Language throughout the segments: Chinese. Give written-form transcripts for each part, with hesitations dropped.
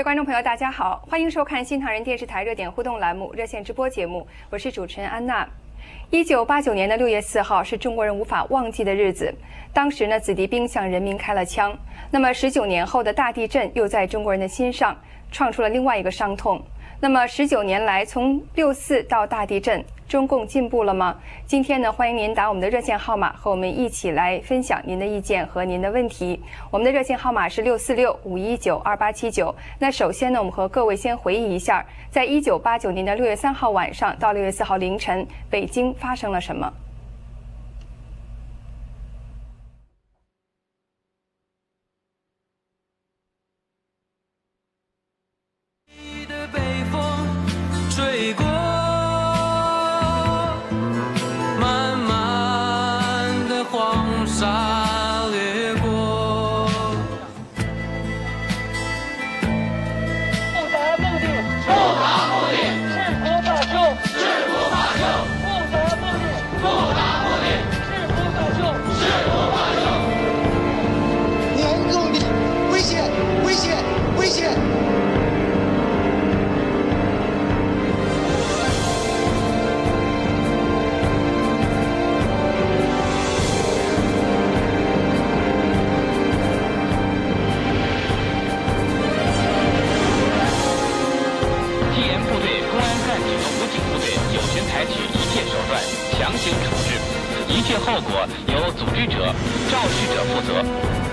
观众朋友，大家好，欢迎收看新唐人电视台热点互动栏目热线直播节目，我是主持人安娜。1989年的6月4号是中国人无法忘记的日子，当时呢，子弟兵向人民开了枪。那么19年后的大地震又在中国人的心上创出了另外一个伤痛。那么19年来，从6·4到大地震，中共进步了吗？今天呢，欢迎您打我们的热线号码，和我们一起来分享您的意见和您的问题。我们的热线号码是646-519-2879。那首先呢，我们和各位先回忆一下，在1989年的6月3号晚上到6月4号凌晨，北京发生了什么？ 后果由组织者、肇事者负责。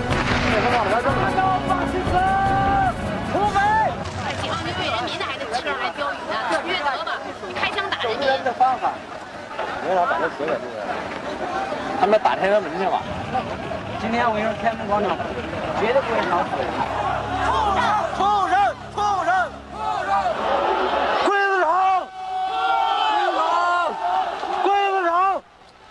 出门！解放军为人民的还得车上来标语呢，缺德吧？你开枪打人民。 的方法，为啥把这写在这个？他们打开个门去吧。今天我跟你说，天安门广场绝对不会少死人。畜生！畜生！畜生！刽子手！刽子手！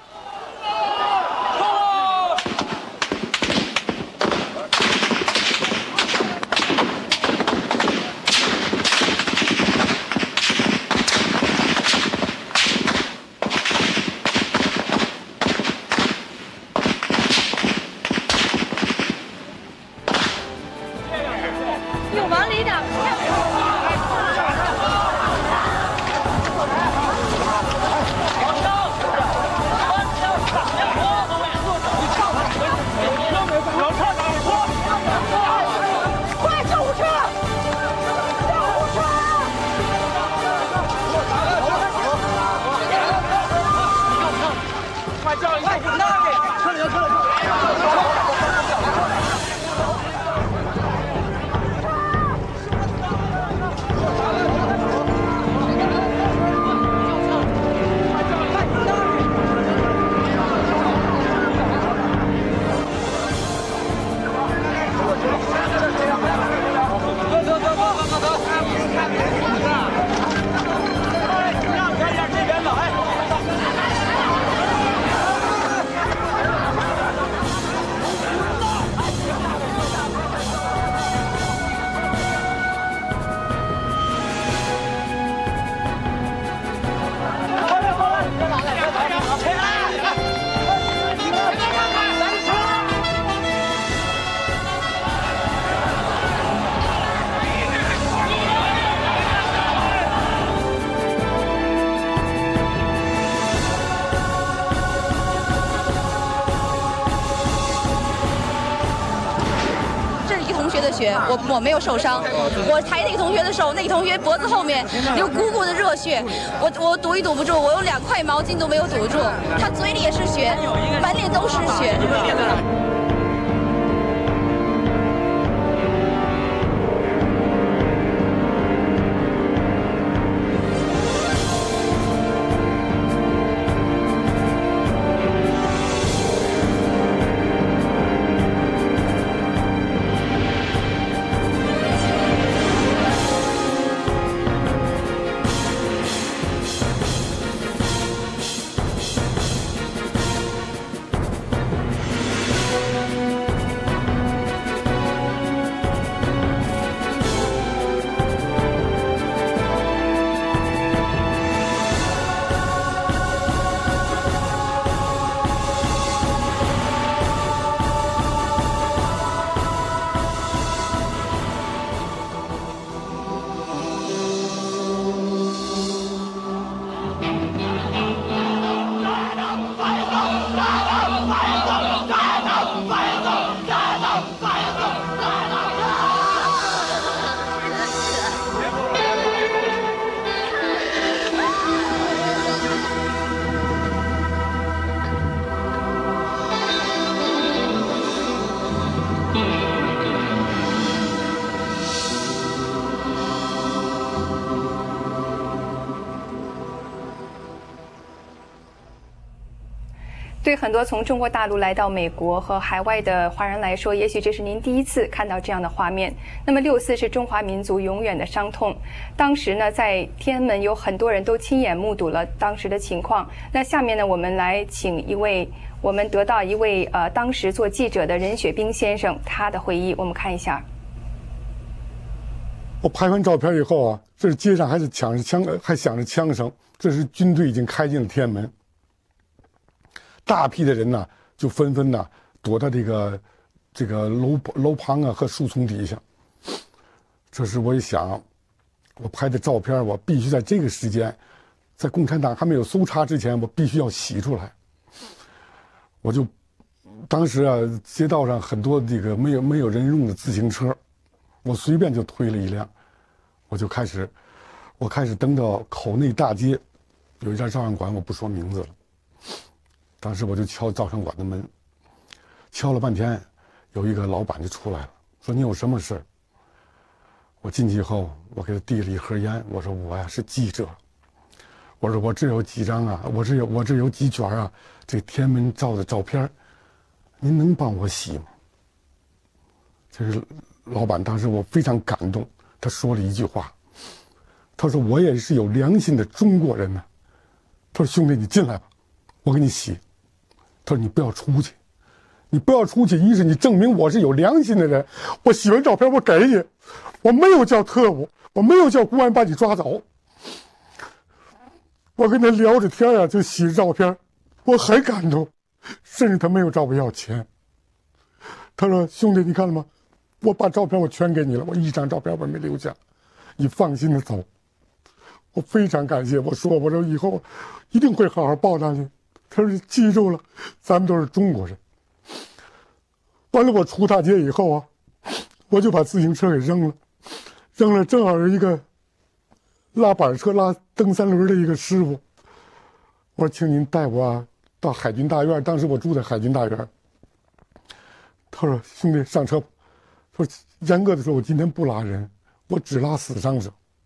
我没有受伤，我抬那个同学的手，那个同学脖子后面有鼓鼓的热血，我堵也堵不住，我用2块毛巾都没有堵住，他嘴里也是血，满脸都是血。 对很多从中国大陆来到美国和海外的华人来说，也许这是您第一次看到这样的画面。那么6·4是中华民族永远的伤痛。当时呢，在天安门有很多人都亲眼目睹了当时的情况。那下面呢，我们来请我们得到一位当时做记者的任雪冰先生他的回忆，我们看一下。 我拍完照片以后啊，这是街上还是还响着枪声，这是军队已经开进了天安门。大批的人呢，就纷纷呢躲到这个楼旁啊和树丛底下。这时我一想，我拍的照片，我必须在这个时间，在共产党还没有搜查之前，我必须要洗出来。我就当时啊，街道上很多这个没有人用的自行车，我随便就推了一辆，我开始登到口内大街，有一家照相馆，我不说名字了。当时我就敲照相馆的门，敲了半天，有一个老板就出来了，说你有什么事？我进去以后，我给他递了一盒烟，我说我呀是记者，我说我这有几张啊，我这有几卷啊，这天安门照的照片，您能帮我洗吗？这是老板，当时我非常感动，他说了一句话，他说我也是有良心的中国人呢，他说兄弟你进来吧，我给你洗。他说你不要出去，你不要出去，一是你证明我是有良心的人，我洗完照片我给你，我没有叫特务，我没有叫公安把你抓走。我跟他聊着天啊，就洗照片，我很感动，甚至他没有找我要钱。他说兄弟你看了吗，我把照片我全给你了，我一张照片我没留下，你放心的走。我非常感谢，我说以后一定会好好报答你。他说记住了，咱们都是中国人。完了我出大街以后啊，我就把自行车给扔了，正好有一个拉板车拉蹬三轮的一个师傅，我说请您带我到海军大院，当时我住在海军大院。他说兄弟上车吧，说严格的说我今天不拉人，我只拉死伤者。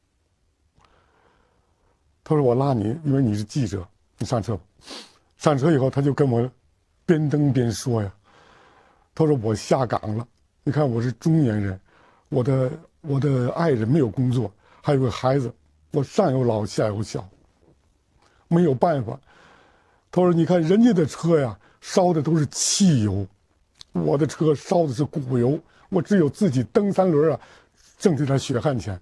他说我拉你，因为你是记者，你上车吧。上车以后他就跟我边蹬边说呀，他说我下岗了，你看我是中年人，我的爱人没有工作，还有个孩子，我上有老下有小，没有办法。他说你看人家的车呀烧的都是汽油，我的车烧的是骨油，我只有自己蹬三轮啊挣这点血汗钱。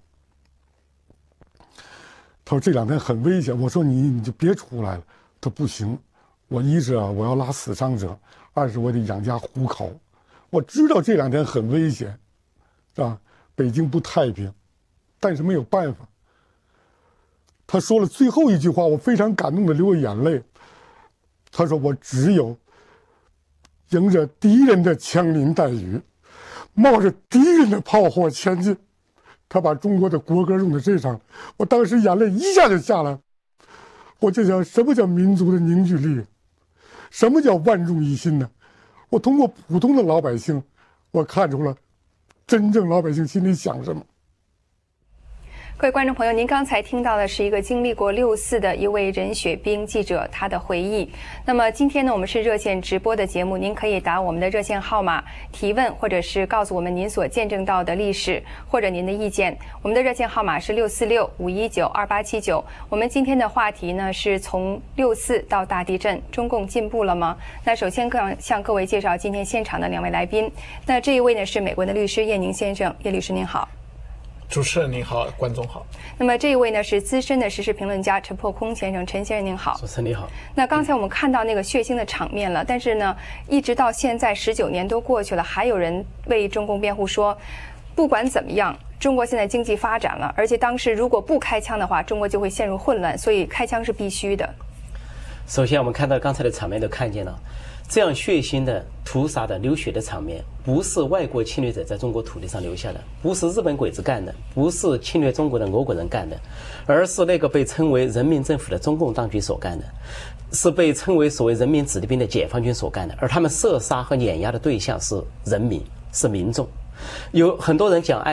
他说这两天很危险，我说你就别出来了。他不行，一是啊我要拉死伤者，二是我得养家糊口。我知道这两天很危险，是吧？北京不太平，但是没有办法。他说了最后一句话，我非常感动的流眼泪。他说我只有迎着敌人的枪林弹雨，冒着敌人的炮火前进。他把中国的国歌用在这上，我当时眼泪一下就下来了。我就想，什么叫民族的凝聚力？什么叫万众一心呢？我通过普通的老百姓，我看出了真正老百姓心里想什么。 各位观众朋友，您刚才听到的是一个经历过6·4的一位任雪冰记者他的回忆。那么今天呢，我们是热线直播的节目，您可以打我们的热线号码提问，或者是告诉我们您所见证到的历史或者您的意见。我们的热线号码是646-519-2879。我们今天的话题呢是从6·4到大地震，中共进步了吗？那首先向各位介绍今天现场的2位来宾。那这一位呢是美国的律师叶宁先生，叶律师您好。 主持人您好，观众好。 那么这一位呢是资深的时事评论家陈破空先生，陈先生您好。 主持人你好。 那刚才我们看到那个血腥的场面了，但是呢，一直到现在19年都过去了，还有人为中共辩护说，不管怎么样，中国现在经济发展了，而且当时如果不开枪的话，中国就会陷入混乱，所以开枪是必须的。 首先，我们看到刚才的场面都看见了，这样血腥的屠杀的流血的场面，不是外国侵略者在中国土地上留下的，不是日本鬼子干的，不是侵略中国的俄国人干的，而是那个被称为人民政府的中共当局所干的，是被称为所谓人民子弟兵的解放军所干的，而他们射杀和碾压的对象是人民，是民众。有很多人讲爱国，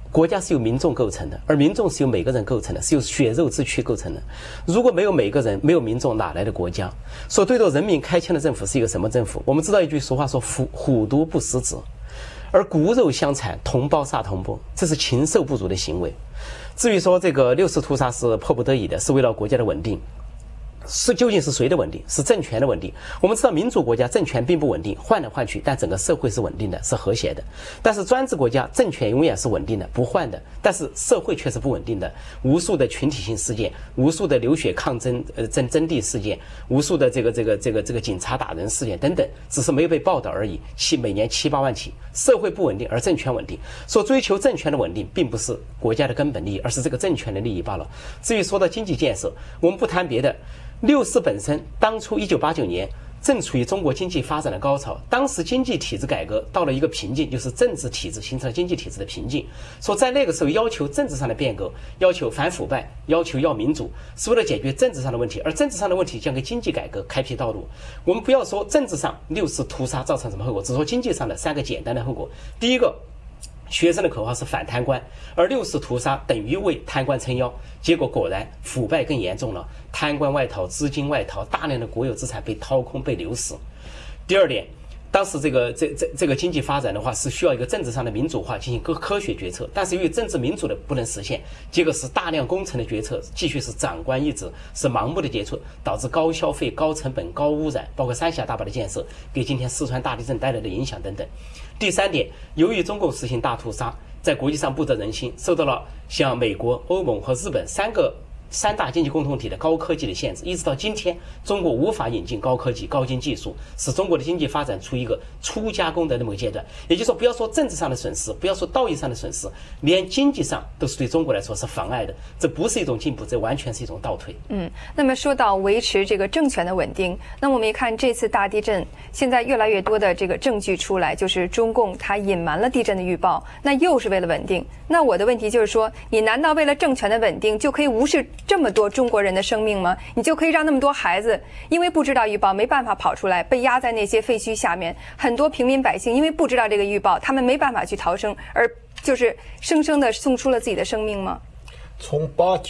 国家是由民众构成的，而民众是由每个人构成的，是由血肉之躯构成的。如果没有每个人，没有民众，哪来的国家？所对着人民开枪的政府是一个什么政府？我们知道一句俗话说虎毒不食子，而骨肉相残，同胞杀同胞，这是禽兽不如的行为。至于说这个6次屠杀是迫不得已的，是为了国家的稳定。究竟是谁的稳定？是政权的稳定。我们知道民主国家政权并不稳定，换来换去，但整个社会是稳定的，是和谐的。但是专制国家政权永远是稳定的，不换的，但是社会却是不稳定的。无数的群体性事件，无数的流血抗争征地事件，无数的这个警察打人事件等等，只是没有被报道而已。每年7、8万起，社会不稳定而政权稳定。所追求政权的稳定，并不是国家的根本利益，而是这个政权的利益罢了。至于说到经济建设，我们不谈别的。6四本身当初1989年正处于中国经济发展的高潮，当时经济体制改革到了一个瓶颈，就是政治体制形成了经济体制的瓶颈。说在那个时候要求政治上的变革，要求反腐败，要求要民主，是为了解决政治上的问题，而政治上的问题将给经济改革开辟道路。我们不要说政治上6次屠杀造成什么后果，只说经济上的3个简单的后果。第一个，学生的口号是反贪官，而6次屠杀等于为贪官撑腰，结果果然腐败更严重了，贪官外逃，资金外逃，大量的国有资产被掏空，被流失。第二点，当时这个经济发展的话是需要一个政治上的民主化进行科学决策，但是由于政治民主的不能实现，结果是大量工程的决策继续是长官意志，是盲目的决策，导致高消费、高成本、高污染，包括三峡大坝的建设给今天四川大地震带来的影响等等。第三点，由于中共实行大屠杀，在国际上不得人心，受到了像美国、欧盟和日本三大经济共同体的高科技的限制，一直到今天，中国无法引进高科技、高精技术，使中国的经济发展处于一个初加工的那么个阶段。也就是说，不要说政治上的损失，不要说道义上的损失，连经济上都是对中国来说是妨碍的。这不是一种进步，这完全是一种倒退。 那么说到维持这个政权的稳定，那么我们一看这次大地震，现在越来越多的这个证据出来，就是中共它隐瞒了地震的预报，那又是为了稳定。那我的问题就是说，你难道为了政权的稳定就可以无视这么多中国人的生命吗？你就可以让那么多孩子因为不知道预报没办法跑出来，被压在那些废墟下面，很多平民百姓因为不知道这个预报，他们没办法去逃生，而就是生生的送出了自己的生命吗？ 从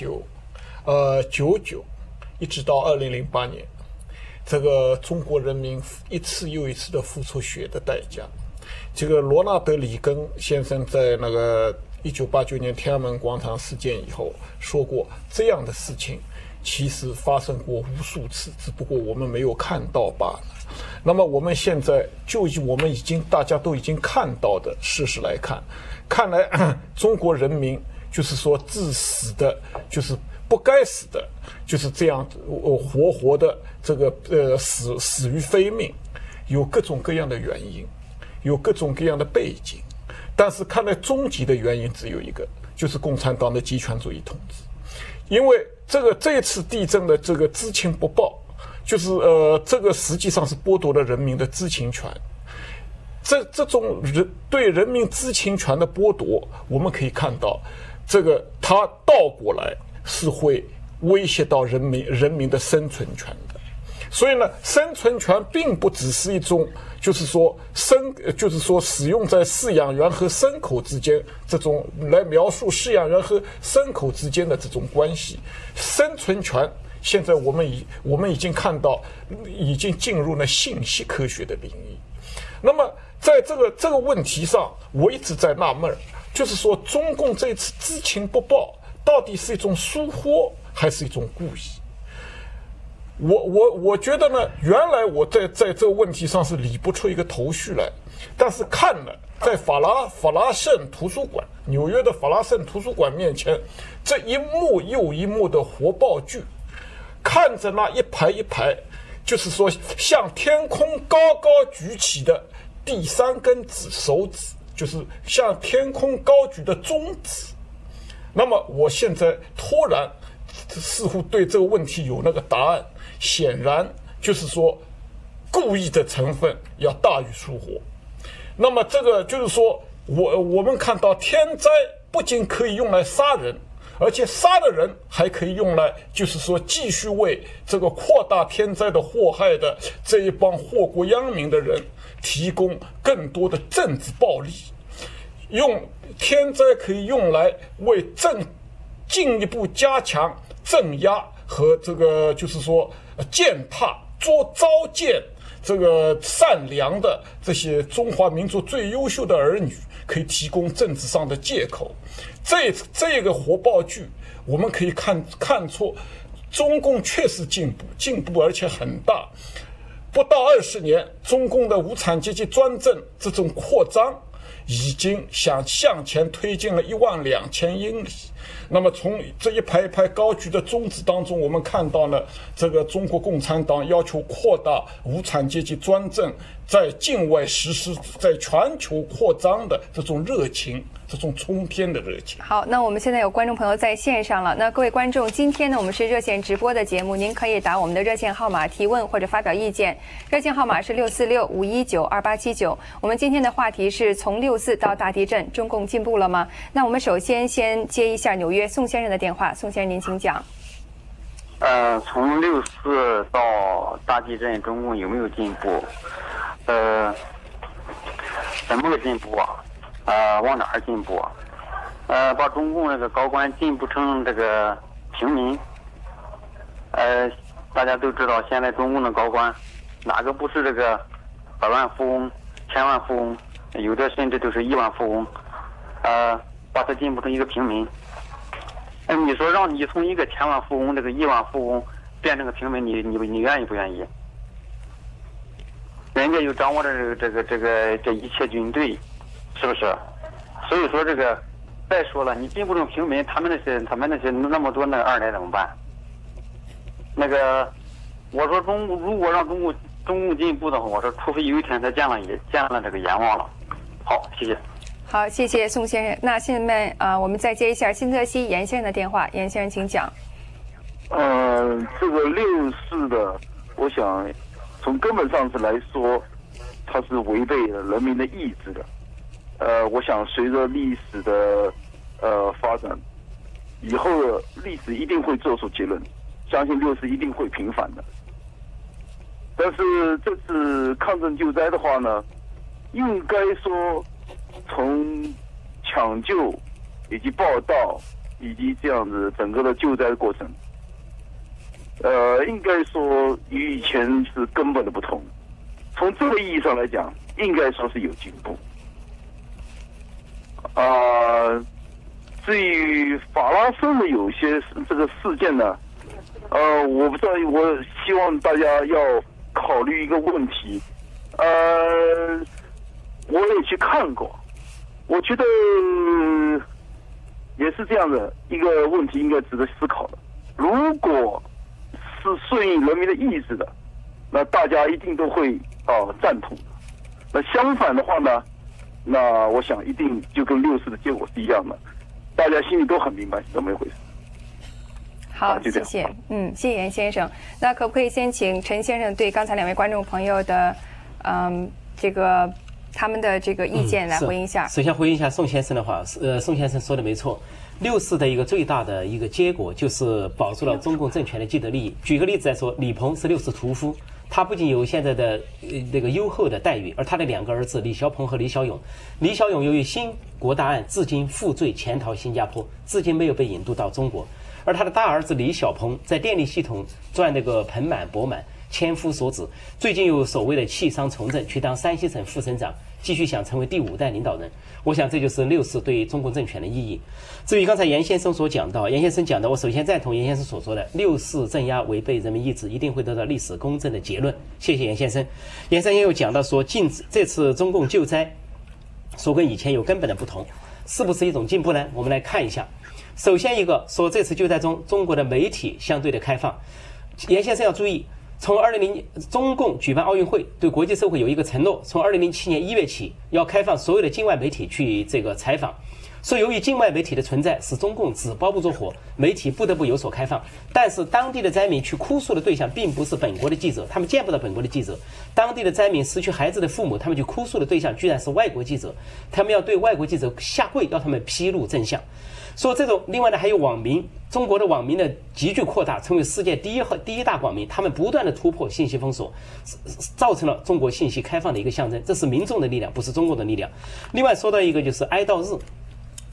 89、99一直到2008年，这个中国人民一次又一次的付出血的代价。这个罗纳德·里根先生在那个1989年天安门广场事件以后说过，这样的事情其实发生过无数次，只不过我们没有看到罢了。那么我们现在就以我们大家都已经看到的事实来看，看来中国人民就是说致死的，就是不该死的，就是这样活活的这个死于非命，有各种各样的原因，有各种各样的背景，但是看来终极的原因只有一个，就是共产党的极权主义统治。因为这次地震的这个知情不报，就是这个实际上是剥夺了人民的知情权。这种对人民知情权的剥夺，我们可以看到，这个它倒过来是会威胁到人民的生存权的。所以呢，生存权并不只是一种，就是说使用在饲养员和牲口之间这种来描述饲养员和牲口之间的这种关系。生存权现在我们已经看到，已经进入了信息科学的领域。那么在这个问题上，我一直在纳闷，就是说中共这次知情不报到底是一种疏忽还是一种故意？我觉得呢，原来我在这个问题上是理不出一个头绪来，但是看了在法拉盛图书馆，纽约的法拉盛图书馆面前，这一幕又一幕的活报剧，看着那一排一排，就是说向天空高高举起的第3根手指，就是向天空高举的中指。那么我现在突然似乎对这个问题有那个答案，显然就是说故意的成分要大于疏忽。那么这个就是说我们看到天灾不仅可以用来杀人，而且杀的人还可以用来就是说继续为这个扩大天灾的祸害的这一帮祸国殃民的人提供更多的政治暴力， 天灾可以用来为进一步加强镇压和这个就是说践踏、召见这个善良的这些中华民族最优秀的儿女，可以提供政治上的借口。这个火爆剧，我们可以看出，中共确实进步而且很大。不到20年，中共的无产阶级专政这种扩张，已经向前推进了12000英里。那么从这一排一排高举的宗旨当中，我们看到了这个中国共产党要求扩大无产阶级专政在境外实施、在全球扩张的这种热情，这种冲天的热情。 好，那我们现在有观众朋友在线上了。那各位观众，今天呢我们是热线直播的节目，您可以打我们的热线号码提问或者发表意见。热线号码是646-519-2879。我们今天的话题是从6·4到大地震，中共进步了吗？那我们首先接一下纽约宋先生的电话。宋先生您请讲。 从6·4到大地震，中共有没有进步？怎么个进步啊？往哪儿进步啊？把中共这个高官进步成这个平民。大家都知道，现在中共的高官哪个不是这个百万富翁、千万富翁，有的甚至都是亿万富翁。把他进步成一个平民。你说让你从一个千万富翁、这个亿万富翁变成个平民，你愿意不愿意？人家又掌握着这一切军队，是不是？所以说这个，再说了，你进不成平民，他们那些那么多那二代怎么办？那个，我说如果让中共进步的话，我说除非有一天他见了这个阎王了。好，谢谢。 好，谢谢宋先生。那现在我们再接一下新泽西严先生的电话。严先生，请讲。 这个6·4的，我想从根本上来说，它是违背了人民的意志的。我想随着历史的发展，以后历史一定会做出结论，相信6·4一定会平反的。但是这次抗震救灾的话呢，应该说从抢救以及报道以及这样子整个的救灾过程，应该说与以前是根本的不同。从这个意义上来讲，应该说是有进步。至于法拉盛的有些这个事件呢，我不知道，我希望大家要考虑一个问题。我也去看过，我觉得也是这样的一个问题，应该值得思考的。如果是顺应人民的意志的，那大家一定都会赞同的。那相反的话呢，那我想一定就跟6·4的结果是一样的，大家心里都很明白是怎么一回事。 好，谢谢，谢谢严先生。那可不可以先请陈先生对刚才2位观众朋友的，他们的这个意见来回应一下。 首先回应一下宋先生的话，宋先生说的没错，6·4的一个最大的一个结果就是保住了中共政权的既得利益。举个例子来说，李鹏是6·4屠夫，他不仅有现在的那个优厚的待遇，而他的2个儿子李小鹏和李小勇，李小勇由于新国大案至今负罪潜逃新加坡，至今没有被引渡到中国。而他的大儿子李小鹏在电力系统赚那个盆满钵满，千夫所指，最近有所谓的弃商从政，去当山西省副省长，继续想成为第5代领导人。我想这就是6·4对中共政权的意义。至于刚才严先生所讲到，严先生讲的，我首先赞同严先生所说的，6·4镇压违背人民意志，一定会得到历史公正的结论。谢谢严先生。严先生又讲到说，这次中共救灾说跟以前有根本的不同，是不是一种进步呢？我们来看一下。首先一个说，这次救灾中中国的媒体相对的开放。严先生要注意，从中共举办奥运会，对国际社会有一个承诺，从2007年1月起要开放所有的境外媒体去这个采访。说由于境外媒体的存在，使中共纸包不住火，媒体不得不有所开放。但是当地的灾民去哭诉的对象并不是本国的记者，他们见不到本国的记者。当地的灾民失去孩子的父母，他们去哭诉的对象居然是外国记者，他们要对外国记者下跪，要他们披露真相。说这种，另外呢还有网民，中国的网民的急剧扩大，成为世界第一大网民，他们不断的突破信息封锁，造成了中国信息开放的一个象征。这是民众的力量，不是中国的力量。另外说到一个就是哀悼日。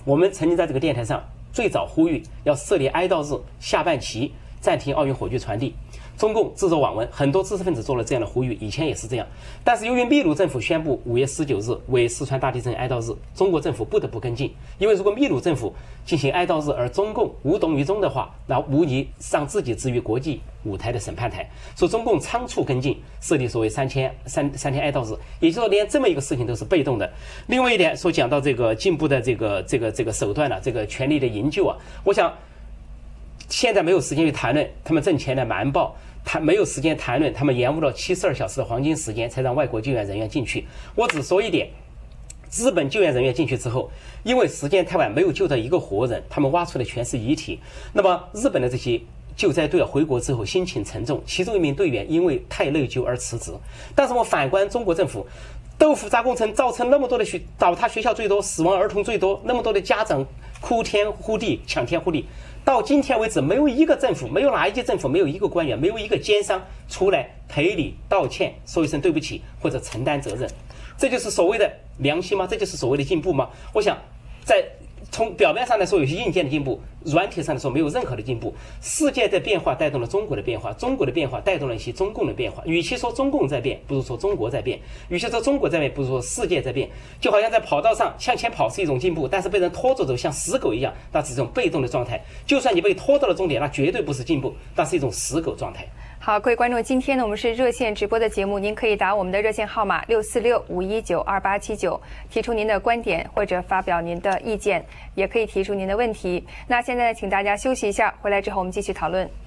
我们曾经在这个电台上最早呼吁要设立哀悼日，下半旗，暂停奥运火炬传递。中共自作罔闻，很多知识分子做了这样的呼吁，以前也是这样。但是由于秘鲁政府宣布5月19日为四川大地震哀悼日，中国政府不得不跟进。因为如果秘鲁政府进行哀悼日，而中共无动于衷的话，那无疑让自己置于国际舞台的审判台。所以中共仓促跟进，设立所谓三天哀悼日，也就是说连这么一个事情都是被动的。另外一点说讲到这个进步的这个手段了，这个权力的营救啊，我想现在没有时间去谈论他们挣钱的瞒报。他没有时间谈论他们延误了72小时的黄金时间才让外国救援人员进去。我只说一点，日本救援人员进去之后，因为时间太晚没有救到一个活人，他们挖出的全是遗体。那么日本的这些救灾队回国之后心情沉重，其中一名队员因为太内疚而辞职。但是我反观中国政府，豆腐渣工程造成那么多的倒塌学校最多，死亡儿童最多，那么多的家长哭天呼地抢天呼地。到今天为止，没有一个政府，没有哪一届政府，没有一个官员，没有一个奸商出来赔礼道歉，说一声对不起或者承担责任。这就是所谓的良心吗？这就是所谓的进步吗？我想从表面上来说有些硬件的进步，软体上来说没有任何的进步。世界的变化带动了中国的变化，中国的变化带动了一些中共的变化。与其说中共在变，不如说中国在变；与其说中国在变，不如说世界在变。就好像在跑道上向前跑是一种进步，但是被人拖着走像死狗一样，那是一种被动的状态。就算你被拖到了终点，那绝对不是进步，那是一种死狗状态。 好，各位观众，今天呢我们是热线直播的节目，您可以打我们的热线号码646-519-2879，提出您的观点或者发表您的意见，也可以提出您的问题。那现在请大家休息一下，回来之后我们继续讨论。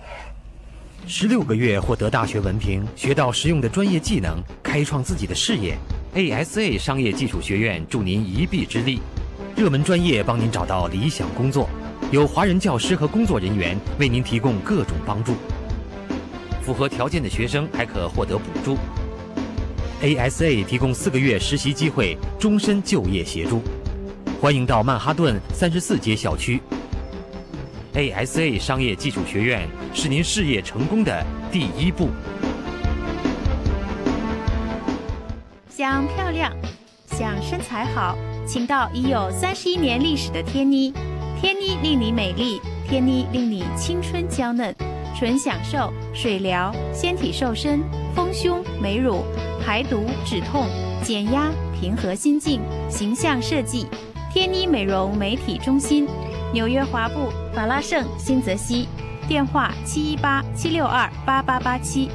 16个月获得大学文凭，学到实用的专业技能，开创自己的事业。ASA 商业技术学院助您一臂之力，热门专业帮您找到理想工作，有华人教师和工作人员为您提供各种帮助。符合条件的学生还可获得补助。ASA 提供4个月实习机会，终身就业协助。欢迎到曼哈顿34街校区。ASA 商业技术学院是您事业成功的第一步。 想漂亮，想身材好，请到已有31年历史的天妮。天妮令你美丽，天妮令你青春娇嫩。纯享受水疗、纤体瘦身、丰胸美乳、排毒止痛、减压平和心境、形象设计。天妮美容美体中心，纽约华埠法拉盛新泽西，电话718-762-8887。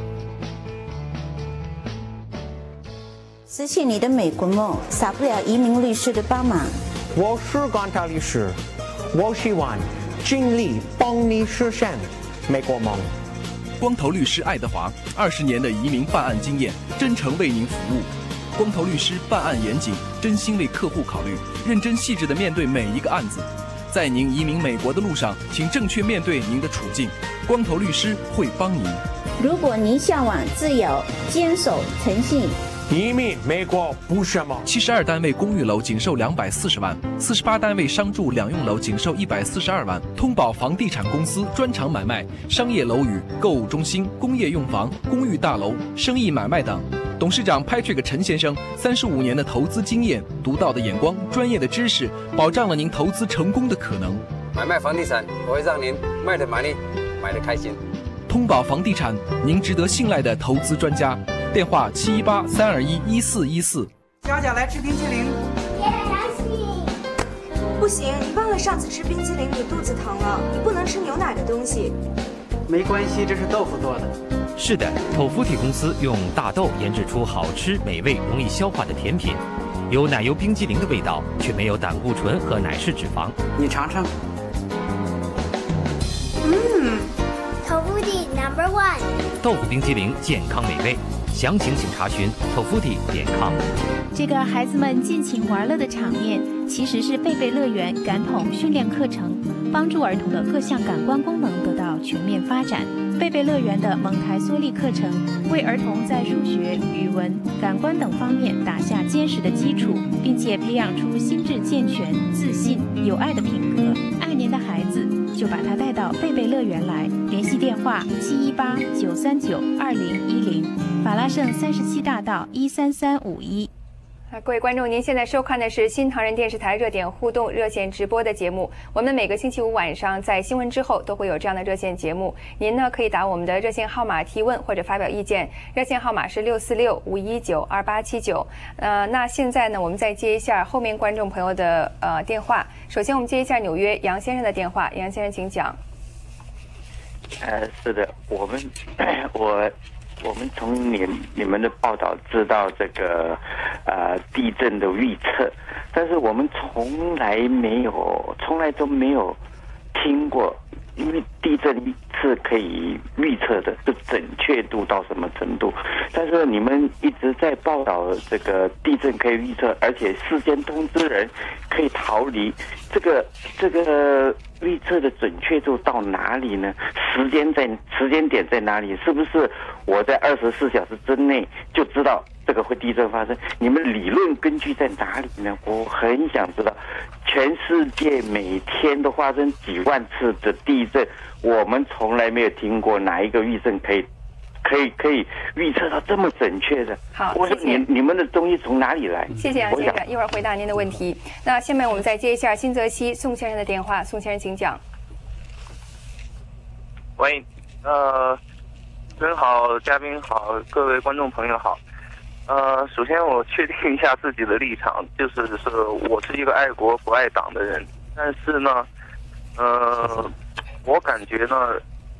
实现你的美国梦，少不了移民律师的帮忙。 我是关超律师，我希望尽力帮你实现美国梦。 光头律师爱德华，20年的移民办案经验，真诚为您服务。光头律师办案严谨，真心为客户考虑，认真细致地面对每一个案子。在您移民美国的路上，请正确面对您的处境，光头律师会帮您。 如果您向往自由，坚守诚信， 移民美国不是梦。 72单位公寓楼仅售240万，48单位商住两用楼仅售142万。通宝房地产公司专长买卖商业楼宇、购物中心、工业用房、公寓大楼、生意买卖等。董事长 Patrick 陈先生35年的投资经验、独到的眼光、专业的知识，保障了您投资成功的可能。 买卖房地产，我会让您卖得满意，买得开心。 通宝房地产，您值得信赖的投资专家。电话718-321-1414。 佳佳来吃冰淇淋。 不行，你忘了上次吃冰淇淋你肚子疼了，你不能吃牛奶的东西。 没关系，这是豆腐做的。 是的，头福体公司用大豆研制出好吃、美味、容易消化的甜品，有奶油冰激凌的味道，却没有胆固醇和奶式脂肪。 你尝尝。 头福体 No.1。 豆腐冰激凌，健康美味。详情请查询tofuti.com。 这个孩子们尽情玩乐的场面，其实是贝贝乐园感统训练课程，帮助儿童的各项感官功能得到全面发展。贝贝乐园的蒙台梭利课程，为儿童在数学、语文、感官等方面打下坚实的基础，并且培养出心智健全、自信、有爱的品格。爱您的孩子，就把他带到贝贝乐园来。联系电话718-939-2010，法拉盛37大道13351。 各位观众，您现在收看的是新唐人电视台热点互动热线直播的节目。我们每个星期五晚上在新闻之后都会有这样的热线节目，您呢可以打我们的热线号码提问或者发表意见，热线号码是646-519-2879。那现在呢，我们再接一下后面观众朋友的电话。首先我们接一下纽约杨先生的电话，杨先生请讲。 是的，我们从你们的报道知道这个地震的预测，但是我们从来都没有听过，因为地震是可以预测的，是准确度到什么程度？但是你们一直在报道这个地震可以预测，而且事先通知人可以逃离，这个预测的准确度到哪里呢？时间点在哪里？是不是我在24小时之内就知道这个会地震发生？你们理论根据在哪里呢？我很想知道。全世界每天都发生几万次的地震，我们从来没有听过哪一个预测可以预测到这么准确的。 好， 我说你们的东西从哪里来？ 谢谢杨先生，一会儿回答您的问题。那下面我们再接一下新泽西宋先生的电话，宋先生请讲。 喂，真好，嘉宾好，各位观众朋友好。首先我确定一下自己的立场，就是我是一个爱国不爱党的人，但是呢，我感觉呢，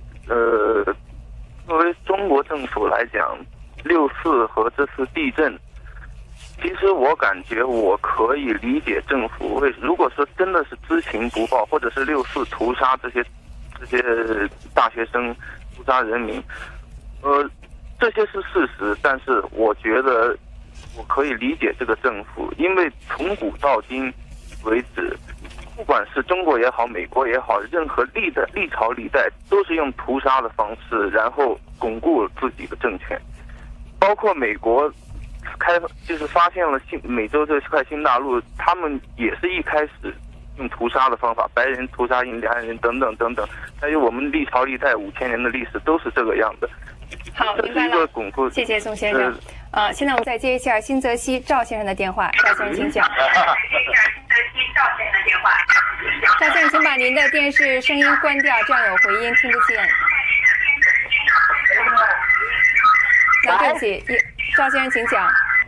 作为中国政府来讲，6·4和这次地震，其实我感觉我可以理解政府如果说真的是知情不报，或者是6·4屠杀这些大学生，屠杀人民，这些是事实，但是我觉得我可以理解这个政府，因为从古到今为止，不管是中国也好，美国也好，任何历朝历代都是用屠杀的方式，然后巩固自己的政权。包括美国就是发现了美洲这块新大陆，他们也是一开始用屠杀的方法，白人屠杀印第安人等等等等，还有我们历朝历代5000年的历史都是这个样的。 好，明白了。谢谢宋先生。现在我们再接一下新泽西赵先生的电话，赵先生请讲。赵先生，请把您的电视声音关掉，这样有回音，听不见。那对不起，赵先生请讲。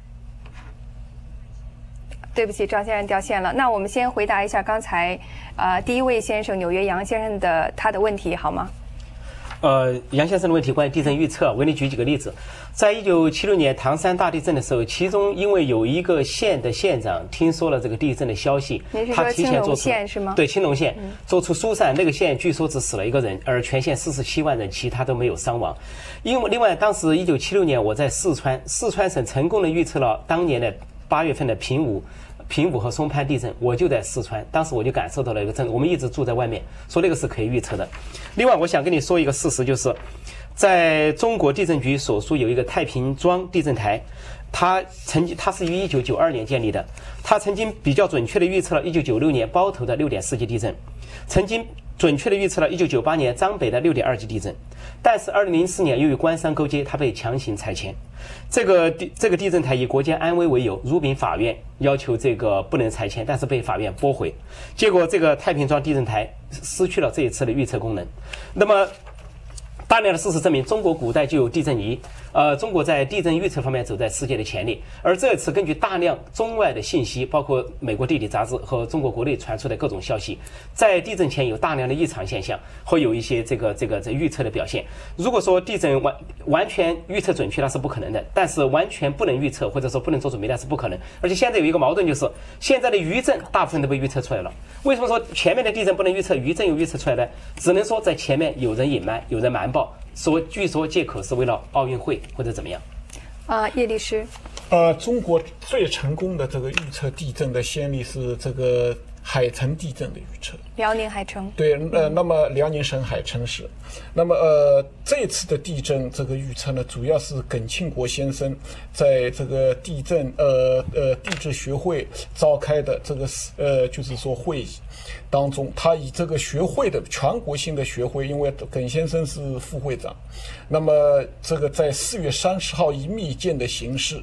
对不起，赵先生掉线了。那我们先回答一下刚才第一位先生纽约杨先生他的问题好吗？ 杨先生的问题关于地震预测，我给你举几个例子。在1976年唐山大地震的时候，其中因为有一个县的县长听说了这个地震的消息，他提前做出县是吗？ 对，青龙县做出疏散，那个县据说只死了1个人，而全县47万人，其他都没有伤亡。另外，当时1976年我在四川省成功的预测了当年的8月份的平武和松潘地震，我就在四川，当时我就感受到了一个震，我们一直住在外面，说那个是可以预测的。另外，我想跟你说一个事实，就是在中国地震局所属有一个太平庄地震台，它是于1992年建立的，它曾经比较准确的预测了1996年包头的6.4级地震，曾经准确的预测了1998年张北的6.2级地震，但是2004年由于官商勾结，它被强行拆迁。这个地震台以国家安危为由，入禀法院要求这个不能拆迁，但是被法院驳回。结果这个太平庄地震台失去了这一次的预测功能。那么大量的事实证明，中国古代就有地震仪，中国在地震预测方面走在世界的前列。而这次根据大量中外的信息，包括美国地理杂志和中国国内传出的各种消息，在地震前有大量的异常现象，会有一些这个预测的表现。如果说地震完全预测准确，那是不可能的，但是完全不能预测或者说不能做准备，那是不可能。而且现在有一个矛盾，就是现在的余震大部分都被预测出来了。为什么说前面的地震不能预测，余震又预测出来呢？只能说在前面有人隐瞒，有人瞒报，据说借口是为了奥运会或者怎么样。 叶律师， 中国最成功的这个预测地震的先例是这个海城地震的预测。 辽宁海城。对， 那么辽宁省海城市。那么这次的地震这个预测呢，主要是耿庆国先生在这个地质学会召开的这个就是说会议当中，他以这个学会的全国性的学会，因为耿先生是副会长，那么这个在4月30号以密件的形式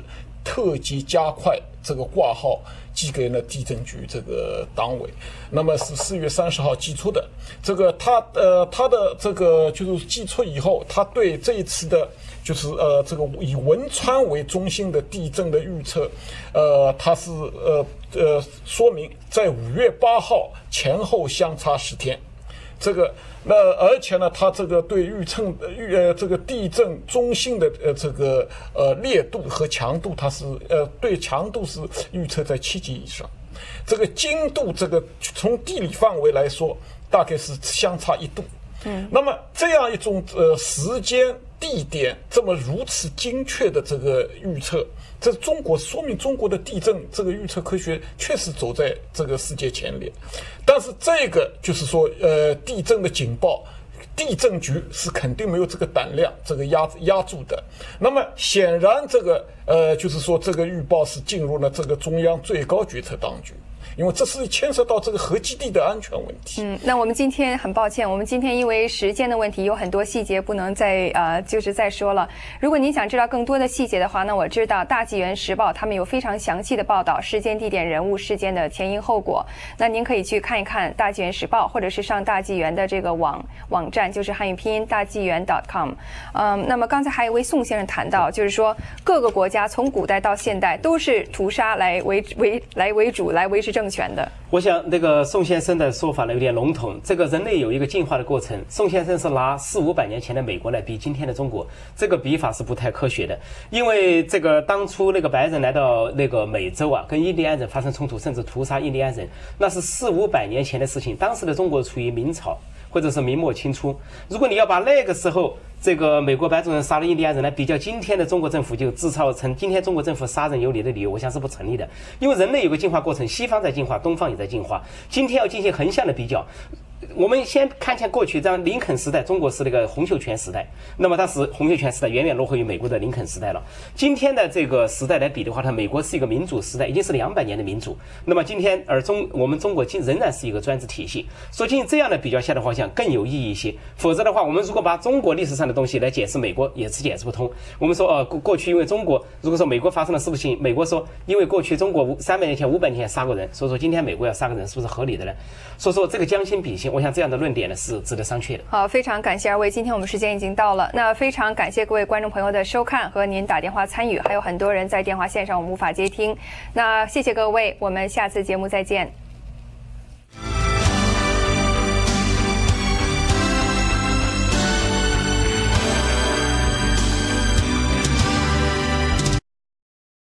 特级加快这个挂号寄给了地震局这个党委，那么是4月30号寄出的。这个他的这个就是寄出以后，他对这一次的就是这个以汶川为中心的地震的预测，它是说明在5月8号前后相差10天。这个而且呢，它这个对这个地震中心的这个烈度和强度，它是对强度是预测在7级以上。这个精度，这个从地理范围来说，大概是相差1度。那么这样一种时间、地点这么如此精确的这个预测，这说明中国的地震这个预测科学确实走在这个世界前列。但是这个就是说，地震的警报，地震局是肯定没有这个胆量，这个压住的。那么显然，这个就是说，这个预报是进入了这个中央最高决策当局。因为这是牵涉到这个核基地的安全问题。 那我们今天很抱歉，我们今天因为时间的问题，有很多细节不能再说了。如果您想知道更多的细节的话，那我知道大纪元时报他们有非常详细的报道事件、地点、人物、事件的前因后果。那您可以去看一看大纪元时报，或者是上大纪元的这个网站，就是汉语拼音大纪元.com。那么刚才还有一位宋先生谈到，就是说各个国家从古代到现代都是屠杀来为主来维持政权的。 我想那个宋先生的说法呢有点笼统。这个人类有一个进化的过程，宋先生是拿400-500年前的美国来比今天的中国，这个比法是不太科学的。因为这个当初那个白人来到那个美洲啊，跟印第安人发生冲突，甚至屠杀印第安人，那是400-500年前的事情。当时的中国处于明朝或者是明末清初，如果你要把那个时候这个美国白种人杀了印第安人来比较今天的中国政府，就制造成今天中国政府杀人有理的理由，我想是不成立的。因为人类有个进化过程，西方在进化，东方也在进化，今天要进行横向的比较。我们先看看过去，这样林肯时代，中国是那个洪秀全时代，那么当时洪秀全时代远远落后于美国的林肯时代了。今天的这个时代来比的话，它美国是一个民主时代，已经是200年的民主。那么今天我们中国仍然是一个专制体系，所以进行这样的比较下的话，想更有意义一些。否则的话，我们如果把中国历史上的东西来解释美国，也是解释不通。我们说过去因为中国，如果说美国发生了事情，美国说因为过去中国300年前、500年前杀过人，所以说今天美国要杀个人，是不是合理的呢？所以说这个将心比心，我想这样的论点呢是值得商榷的。 好，非常感谢二位，今天我们时间已经到了。那非常感谢各位观众朋友的收看和您打电话参与，还有很多人在电话线上我们无法接听。那谢谢各位，我们下次节目再见。